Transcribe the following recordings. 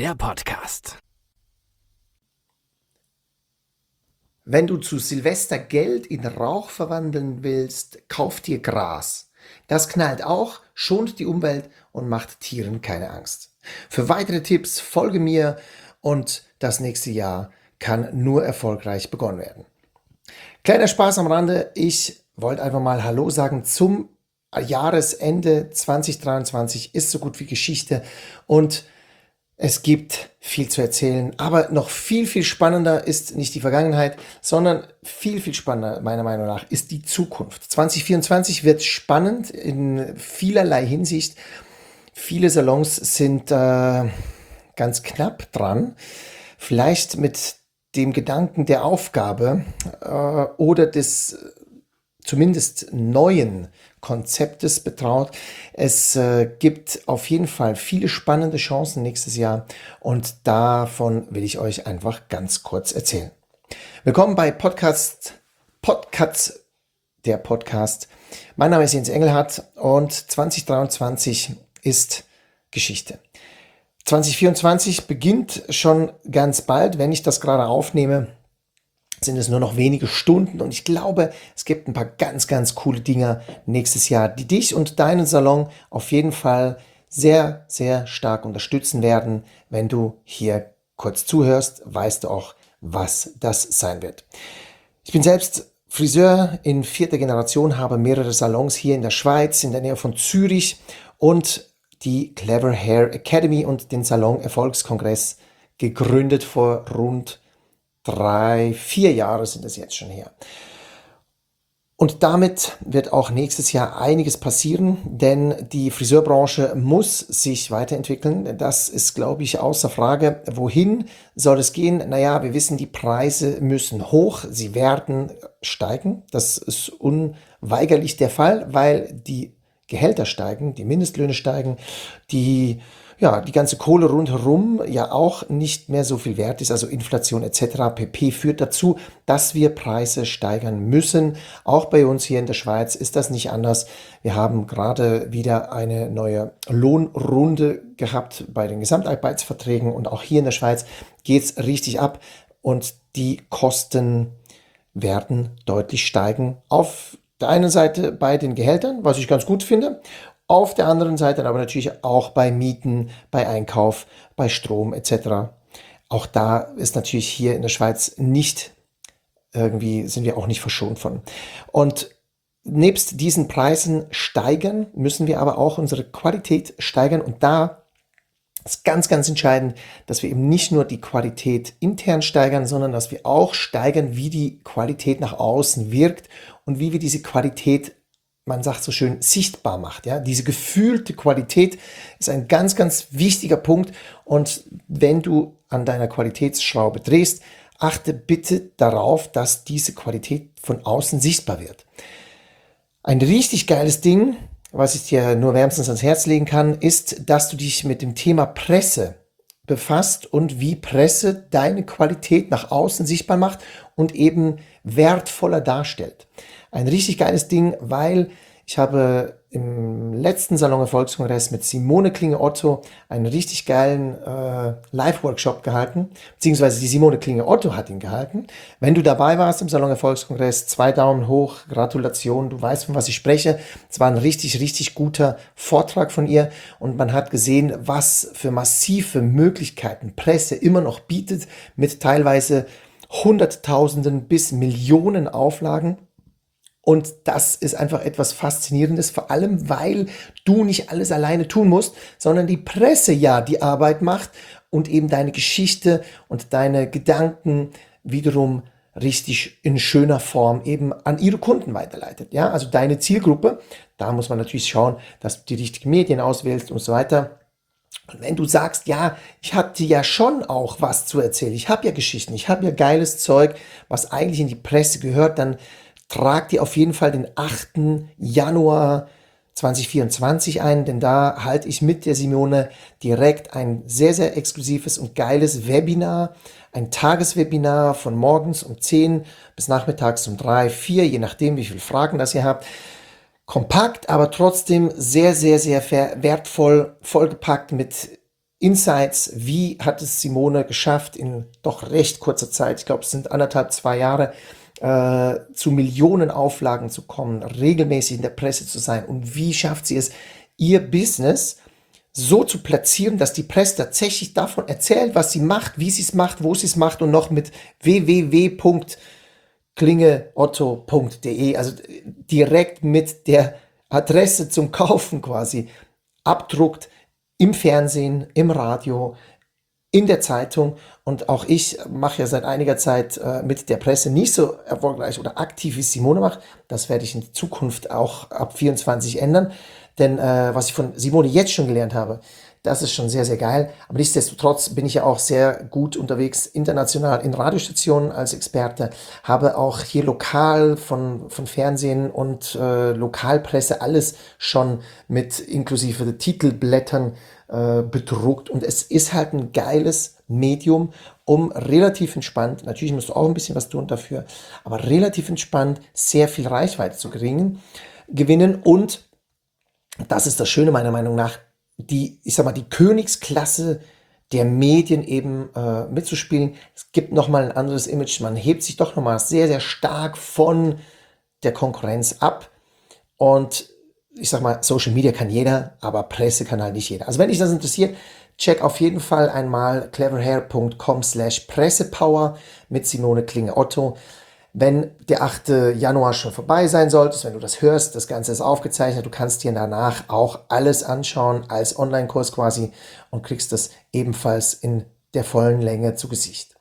der Podcast. Wenn du zu Silvester Geld in Rauch verwandeln willst, kauf dir Gras. Das knallt auch, schont die Umwelt und macht Tieren keine Angst. Für weitere Tipps folge mir und das nächste Jahr kann nur erfolgreich begonnen werden. Kleiner Spaß am Rande, ich wollte einfach mal Hallo sagen zum Jahresende 2023, ist so gut wie Geschichte und es gibt viel zu erzählen, aber noch viel, viel spannender ist nicht die Vergangenheit, sondern viel, viel spannender meiner Meinung nach ist die Zukunft. 2024 wird spannend in vielerlei Hinsicht. Viele Salons sind ganz knapp dran, vielleicht mit dem Gedanken der Aufgabe oder des zumindest neuen Konzeptes betraut. Es gibt auf jeden Fall viele spannende Chancen nächstes Jahr und davon will ich euch einfach ganz kurz erzählen. Willkommen bei Podcasts, der Podcast. Mein Name ist Jens Engelhardt und 2023 ist Geschichte. 2024 beginnt schon ganz bald, wenn ich das gerade aufnehme, sind es nur noch wenige Stunden und ich glaube, es gibt ein paar ganz, ganz coole Dinge nächstes Jahr, die dich und deinen Salon auf jeden Fall sehr, sehr stark unterstützen werden. Wenn du hier kurz zuhörst, weißt du auch, was das sein wird. Ich bin selbst Friseur in 4. Generation, habe mehrere Salons hier in der Schweiz, in der Nähe von Zürich und die Clever Hair Academy und den Salon Erfolgskongress gegründet vor rund 3-4 Jahre sind es jetzt schon her. Und damit wird auch nächstes Jahr einiges passieren, denn die Friseurbranche muss sich weiterentwickeln. Das ist, glaube ich, außer Frage. Wohin soll es gehen? Naja, wir wissen, die Preise müssen hoch, sie werden steigen. Das ist unweigerlich der Fall, weil die Gehälter steigen, die Mindestlöhne steigen, die ganze Kohle rundherum ja auch nicht mehr so viel wert ist, also Inflation etc. pp. Führt dazu, dass wir Preise steigern müssen. Auch bei uns hier in der Schweiz ist das nicht anders. Wir haben gerade wieder eine neue Lohnrunde gehabt bei den Gesamtarbeitsverträgen und auch hier in der Schweiz geht es richtig ab und die Kosten werden deutlich steigen. Auf der einen Seite bei den Gehältern, was ich ganz gut finde, auf der anderen Seite aber natürlich auch bei Mieten, bei Einkauf, bei Strom etc. Auch da ist natürlich hier in der Schweiz nicht irgendwie, sind wir auch nicht verschont von. Und nebst diesen Preisen steigern, müssen wir aber auch unsere Qualität steigern und da ist ganz, ganz entscheidend, dass wir eben nicht nur die Qualität intern steigern, sondern dass wir auch steigern, wie die Qualität nach außen wirkt und wie wir diese Qualität, man sagt so schön, sichtbar macht. Ja? Diese gefühlte Qualität ist ein ganz, ganz wichtiger Punkt. Und wenn du an deiner Qualitätsschraube drehst, achte bitte darauf, dass diese Qualität von außen sichtbar wird. Ein richtig geiles Ding, was ich dir nur wärmstens ans Herz legen kann, ist, dass du dich mit dem Thema Presse befasst und wie Presse deine Qualität nach außen sichtbar macht und eben wertvoller darstellt. Ein richtig geiles Ding, weil ich habe im letzten Salon Erfolgskongress mit Simone Klinge-Otto einen richtig geilen Live-Workshop gehalten, beziehungsweise die Simone Klinge-Otto hat ihn gehalten. Wenn du dabei warst im Salon Erfolgskongress, 2 Daumen hoch, Gratulation, du weißt, von was ich spreche. Es war ein richtig, richtig guter Vortrag von ihr und man hat gesehen, was für massive Möglichkeiten Presse immer noch bietet mit teilweise Hunderttausenden bis Millionen Auflagen. Und das ist einfach etwas Faszinierendes, vor allem, weil du nicht alles alleine tun musst, sondern die Presse ja die Arbeit macht und eben deine Geschichte und deine Gedanken wiederum richtig in schöner Form eben an ihre Kunden weiterleitet. Ja, also deine Zielgruppe, da muss man natürlich schauen, dass du die richtigen Medien auswählst und so weiter. Und wenn du sagst, ja, ich hatte ja schon auch was zu erzählen, ich habe ja Geschichten, ich habe ja geiles Zeug, was eigentlich in die Presse gehört, dann trag dir auf jeden Fall den 8. Januar 2024 ein, denn da halte ich mit der Simone direkt ein sehr, sehr exklusives und geiles Webinar, ein Tageswebinar von morgens um 10 bis nachmittags um 3, 4, je nachdem, wie viele Fragen das ihr habt. Kompakt, aber trotzdem sehr, sehr, sehr wertvoll, vollgepackt mit Insights, wie hat es Simone geschafft, in doch recht kurzer Zeit, ich glaube, es sind 1,5, 2 Jahre, zu Millionen Auflagen zu kommen, regelmäßig in der Presse zu sein und wie schafft sie es, ihr Business so zu platzieren, dass die Presse tatsächlich davon erzählt, was sie macht, wie sie es macht, wo sie es macht und noch mit www.klingeotto.de, also direkt mit der Adresse zum Kaufen quasi abdruckt, im Fernsehen, im Radio, in der Zeitung. Und auch ich mache ja seit einiger Zeit mit der Presse nicht so erfolgreich oder aktiv, wie Simone macht. Das werde ich in Zukunft auch ab 24 ändern. Denn was ich von Simone jetzt schon gelernt habe, das ist schon sehr, sehr geil. Aber nichtsdestotrotz bin ich ja auch sehr gut unterwegs international in Radiostationen als Experte, habe auch hier lokal von Fernsehen und Lokalpresse alles schon mit inklusive Titelblättern bedruckt. Und es ist halt ein geiles Medium, um relativ entspannt, natürlich musst du auch ein bisschen was tun dafür, aber relativ entspannt sehr viel Reichweite zu gewinnen. Und das ist das Schöne meiner Meinung nach, ich sag mal, die Königsklasse der Medien eben mitzuspielen. Es gibt nochmal ein anderes Image, man hebt sich doch nochmal sehr, sehr stark von der Konkurrenz ab. Und ich sag mal, Social Media kann jeder, aber Presse kann halt nicht jeder. Also wenn dich das interessiert, check auf jeden Fall einmal cleverhair.com/pressepower mit Simone Klinge-Otto. Wenn der 8. Januar schon vorbei sein sollte, wenn du das hörst, das Ganze ist aufgezeichnet, du kannst dir danach auch alles anschauen als Online-Kurs quasi und kriegst das ebenfalls in der vollen Länge zu Gesicht.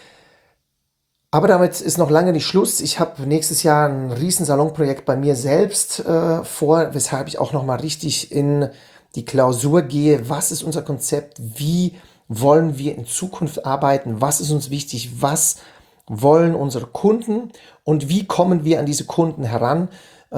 Aber damit ist noch lange nicht Schluss. Ich habe nächstes Jahr ein riesen Salonprojekt bei mir selbst vor, weshalb ich auch noch mal richtig in die Klausur gehe. Was ist unser Konzept? Wie wollen wir in Zukunft arbeiten? Was ist uns wichtig? Was wollen unsere Kunden und wie kommen wir an diese Kunden heran?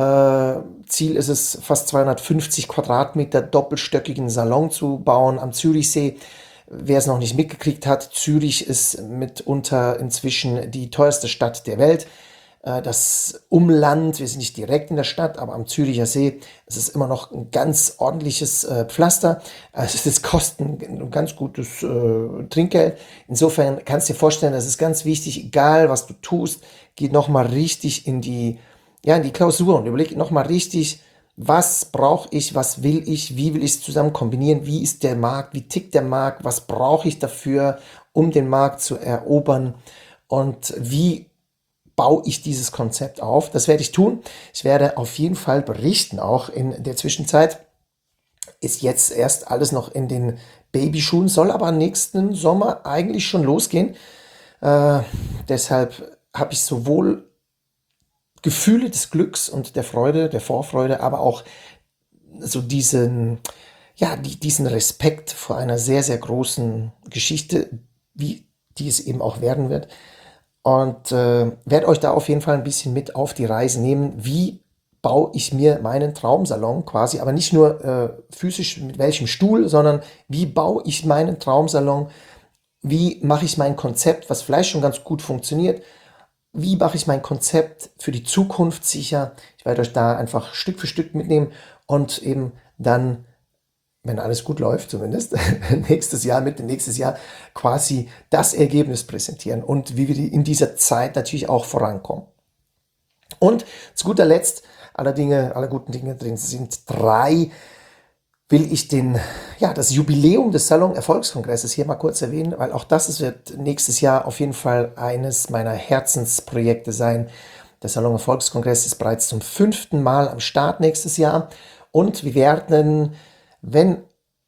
Ziel ist es, fast 250 Quadratmeter doppelstöckigen Salon zu bauen am Zürichsee. Wer es noch nicht mitgekriegt hat, Zürich ist mitunter inzwischen die teuerste Stadt der Welt. Das Umland, wir sind nicht direkt in der Stadt, aber am Züricher See, es ist immer noch ein ganz ordentliches Pflaster. Also es kostet ein ganz gutes Trinkgeld. Insofern kannst du dir vorstellen, das ist ganz wichtig, egal was du tust, geh nochmal richtig in die Klausur und überleg nochmal richtig, was brauche ich, was will ich, wie will ich es zusammen kombinieren, wie ist der Markt, wie tickt der Markt, was brauche ich dafür, um den Markt zu erobern und wie baue ich dieses Konzept auf. Das werde ich tun. Ich werde auf jeden Fall berichten, auch in der Zwischenzeit. Ist jetzt erst alles noch in den Babyschuhen, soll aber nächsten Sommer eigentlich schon losgehen. Deshalb habe ich sowohl Gefühle des Glücks und der Freude, der Vorfreude, aber auch so diesen Respekt vor einer sehr, sehr großen Geschichte, wie die es eben auch werden wird. Und werde euch da auf jeden Fall ein bisschen mit auf die Reise nehmen. Wie baue ich mir meinen Traumsalon quasi, aber nicht nur physisch mit welchem Stuhl, sondern wie baue ich meinen Traumsalon? Wie mache ich mein Konzept, was vielleicht schon ganz gut funktioniert? Wie mache ich mein Konzept für die Zukunft sicher? Ich werde euch da einfach Stück für Stück mitnehmen und eben dann, wenn alles gut läuft zumindest, Mitte nächstes Jahr quasi das Ergebnis präsentieren und wie wir in dieser Zeit natürlich auch vorankommen. Und zu guter Letzt, alle guten Dinge drin sind 3, will ich das Jubiläum des Salon Erfolgskongresses hier mal kurz erwähnen, weil auch das wird nächstes Jahr auf jeden Fall eines meiner Herzensprojekte sein. Der Salon Erfolgskongress ist bereits zum 5. Mal am Start nächstes Jahr und wir werden, wenn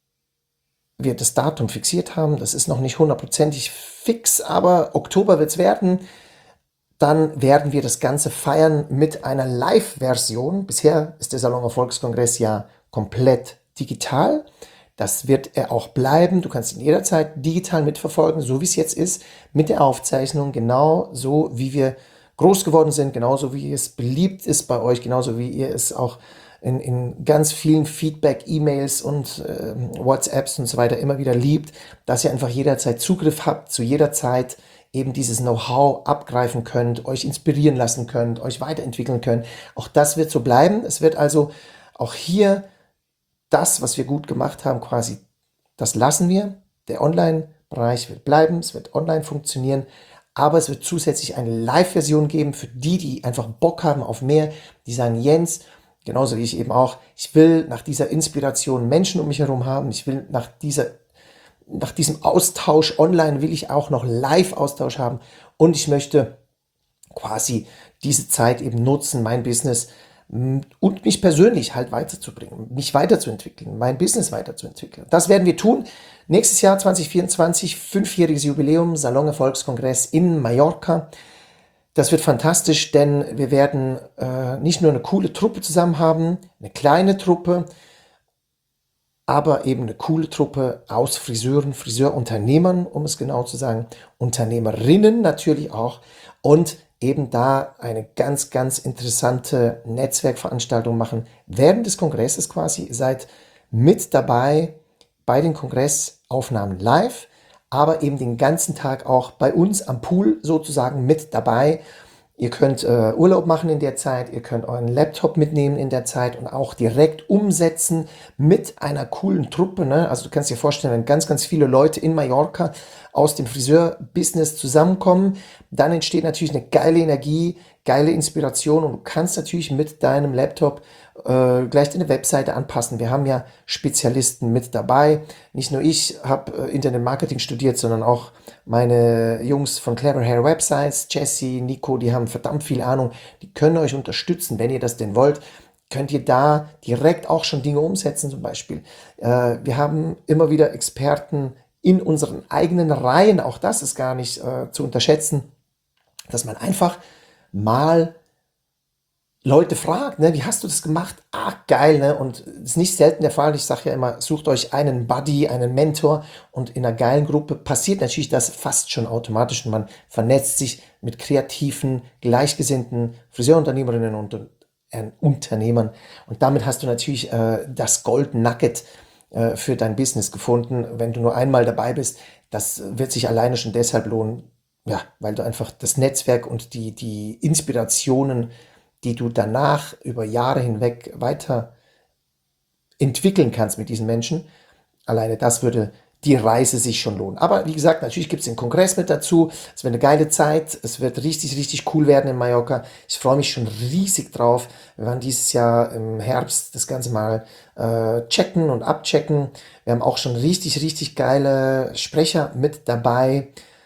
wir das Datum fixiert haben, das ist noch nicht hundertprozentig fix, aber Oktober wird es werden, dann werden wir das Ganze feiern mit einer Live-Version. Bisher ist der Salon Erfolgskongress ja komplett digital. Das wird er auch bleiben. Du kannst ihn jederzeit digital mitverfolgen, so wie es jetzt ist, mit der Aufzeichnung, genau so wie wir groß geworden sind, genauso wie es beliebt ist bei euch, genauso wie ihr es auch in ganz vielen Feedback, E-Mails und WhatsApps und so weiter immer wieder liebt, dass ihr einfach jederzeit Zugriff habt, zu jeder Zeit eben dieses Know-how abgreifen könnt, euch inspirieren lassen könnt, euch weiterentwickeln könnt. Auch das wird so bleiben. Es wird also auch hier das, was wir gut gemacht haben, quasi, das lassen wir. Der Online-Bereich wird bleiben, es wird online funktionieren, aber es wird zusätzlich eine Live-Version geben für die, die einfach Bock haben auf mehr, die sagen, Jens, genauso wie ich eben auch, ich will nach dieser Inspiration Menschen um mich herum haben, ich will nach diesem Austausch online will ich auch noch Live-Austausch haben und ich möchte quasi diese Zeit eben nutzen, mein Business und mich persönlich halt weiterzubringen, mich weiterzuentwickeln, mein Business weiterzuentwickeln. Das werden wir tun. Nächstes Jahr 2024, 5-jähriges Jubiläum, Salon-Erfolgskongress in Mallorca. Das wird fantastisch, denn wir werden nicht nur eine coole Truppe zusammen haben, eine kleine Truppe, aber eben eine coole Truppe aus Friseuren, Friseurunternehmern, um es genau zu sagen, Unternehmerinnen natürlich auch und eben da eine ganz, ganz interessante Netzwerkveranstaltung machen während des Kongresses quasi. Ihr seid mit dabei bei den Kongressaufnahmen live, aber eben den ganzen Tag auch bei uns am Pool sozusagen mit dabei. Ihr könnt Urlaub machen in der Zeit, ihr könnt euren Laptop mitnehmen in der Zeit und auch direkt umsetzen mit einer coolen Truppe. Ne? Also du kannst dir vorstellen, wenn ganz, ganz viele Leute in Mallorca aus dem Friseur-Business zusammenkommen, dann entsteht natürlich eine geile Energie, geile Inspiration und du kannst natürlich mit deinem Laptop gleich deine Webseite anpassen. Wir haben ja Spezialisten mit dabei. Nicht nur ich habe Internet Marketing studiert, sondern auch meine Jungs von Clever Hair Websites, Jesse, Nico, die haben verdammt viel Ahnung. Die können euch unterstützen, wenn ihr das denn wollt. Könnt ihr da direkt auch schon Dinge umsetzen zum Beispiel. Wir haben immer wieder Experten in unseren eigenen Reihen. Auch das ist gar nicht zu unterschätzen, dass man einfach mal Leute fragt, ne, wie hast du das gemacht? Ah, geil, ne? Und das ist nicht selten der Fall. Ich sage ja immer, sucht euch einen Buddy, einen Mentor und in einer geilen Gruppe passiert natürlich das fast schon automatisch und man vernetzt sich mit kreativen, gleichgesinnten Friseurunternehmerinnen und Unternehmern und damit hast du natürlich das Gold Nugget für dein Business gefunden. Wenn du nur einmal dabei bist, das wird sich alleine schon deshalb lohnen, ja, weil du einfach das Netzwerk und die Inspirationen, die du danach über Jahre hinweg weiter entwickeln kannst mit diesen Menschen, alleine das würde die Reise sich schon lohnen. Aber wie gesagt, natürlich gibt es den Kongress mit dazu. Es wird eine geile Zeit. Es wird richtig, richtig cool werden in Mallorca. Ich freue mich schon riesig drauf. Wir werden dieses Jahr im Herbst das Ganze mal checken und abchecken. Wir haben auch schon richtig, richtig geile Sprecher mit dabei.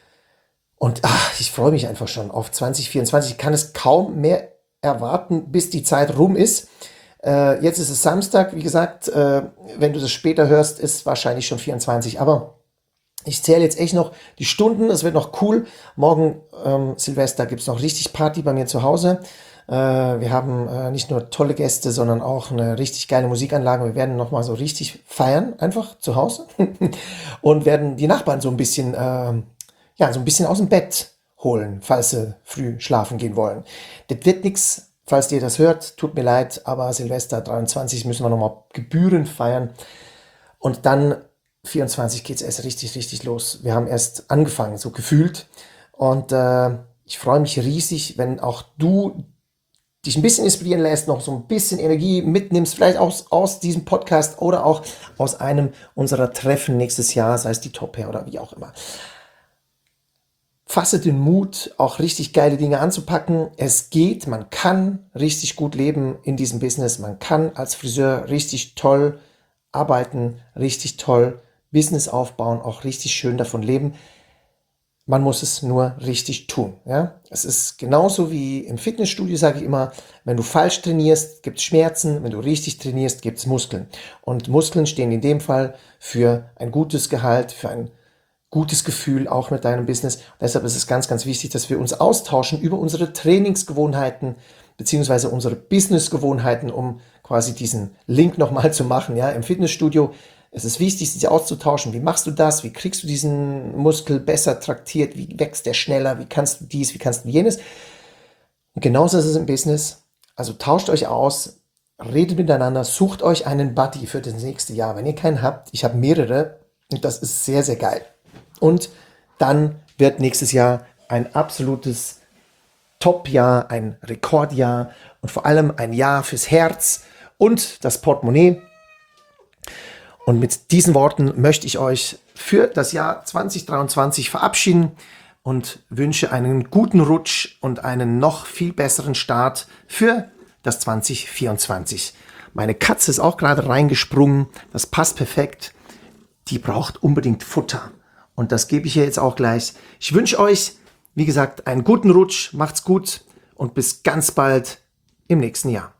Und ich freue mich einfach schon auf 2024. Ich kann es kaum mehr erwarten, bis die Zeit rum ist. Jetzt ist es Samstag, wie gesagt, wenn du das später hörst, ist wahrscheinlich schon 24. Aber ich zähle jetzt echt noch die Stunden, es wird noch cool. Morgen Silvester gibt es noch richtig Party bei mir zu Hause. Wir haben nicht nur tolle Gäste, sondern auch eine richtig geile Musikanlage. Wir werden nochmal so richtig feiern, einfach zu Hause. Und werden die Nachbarn so ein bisschen, so ein bisschen aus dem Bett holen, falls sie früh schlafen gehen wollen. Das wird nichts, falls ihr das hört, tut mir leid, aber Silvester 23 müssen wir nochmal gebührend feiern. Und dann 24 geht es erst richtig, richtig los. Wir haben erst angefangen, so gefühlt. Und ich freue mich riesig, wenn auch du dich ein bisschen inspirieren lässt, noch so ein bisschen Energie mitnimmst, vielleicht aus diesem Podcast oder auch aus einem unserer Treffen nächstes Jahr, sei es die Top Hair oder wie auch immer. Fasse den Mut, auch richtig geile Dinge anzupacken. Es geht, man kann richtig gut leben in diesem Business. Man kann als Friseur richtig toll arbeiten, richtig toll Business aufbauen, auch richtig schön davon leben. Man muss es nur richtig tun. Ja? Es ist genauso wie im Fitnessstudio, sage ich immer, wenn du falsch trainierst, gibt es Schmerzen, wenn du richtig trainierst, gibt es Muskeln. Und Muskeln stehen in dem Fall für ein gutes Gehalt, für ein gutes Gefühl auch mit deinem Business. Deshalb ist es ganz, ganz wichtig, dass wir uns austauschen über unsere Trainingsgewohnheiten beziehungsweise unsere Businessgewohnheiten, um quasi diesen Link nochmal zu machen. Ja, im Fitnessstudio ist es wichtig, sich auszutauschen. Wie machst du das? Wie kriegst du diesen Muskel besser traktiert? Wie wächst der schneller? Wie kannst du dies? Wie kannst du jenes? Und genauso ist es im Business. Also tauscht euch aus, redet miteinander, sucht euch einen Buddy für das nächste Jahr. Wenn ihr keinen habt, ich habe mehrere und das ist sehr, sehr geil. Und dann wird nächstes Jahr ein absolutes Top-Jahr, ein Rekordjahr und vor allem ein Jahr fürs Herz und das Portemonnaie. Und mit diesen Worten möchte ich euch für das Jahr 2023 verabschieden und wünsche einen guten Rutsch und einen noch viel besseren Start für das 2024. Meine Katze ist auch gerade reingesprungen. Das passt perfekt. Die braucht unbedingt Futter. Und das gebe ich ihr jetzt auch gleich. Ich wünsche euch, wie gesagt, einen guten Rutsch. Macht's gut und bis ganz bald im nächsten Jahr.